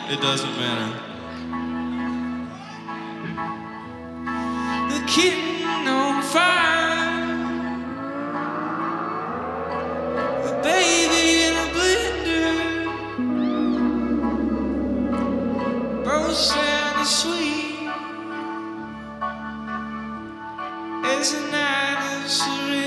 It doesn't matter. The kitten on fire, the baby in a blender, both sound as sweet as a night of surrender.